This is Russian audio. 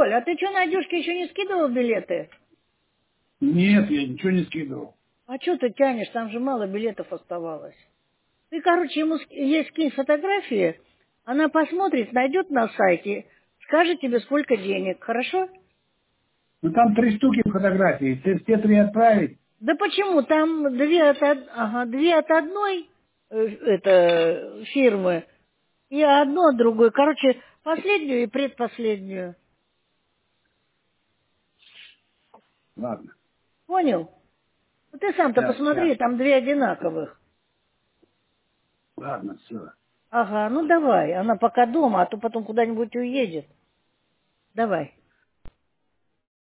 Коль, а ты что, Надюшке еще не скидывал билеты? Нет, я ничего не скидывал. А что ты тянешь? Там же мало билетов оставалось. Ты, короче, ему ей скинь фотографии, она посмотрит, найдет на сайте, скажет тебе, сколько денег, хорошо? Ну там 3 штуки фотографий. Ты все 3 отправить? Да почему? Там две от одной фирмы и одну от другой. Короче, последнюю и предпоследнюю. Ладно. Понял? Ну ты сам-то Сейчас. посмотри, там две одинаковых. Ладно, все. Ага, ну давай, она пока дома, а то потом куда-нибудь уедет. Давай.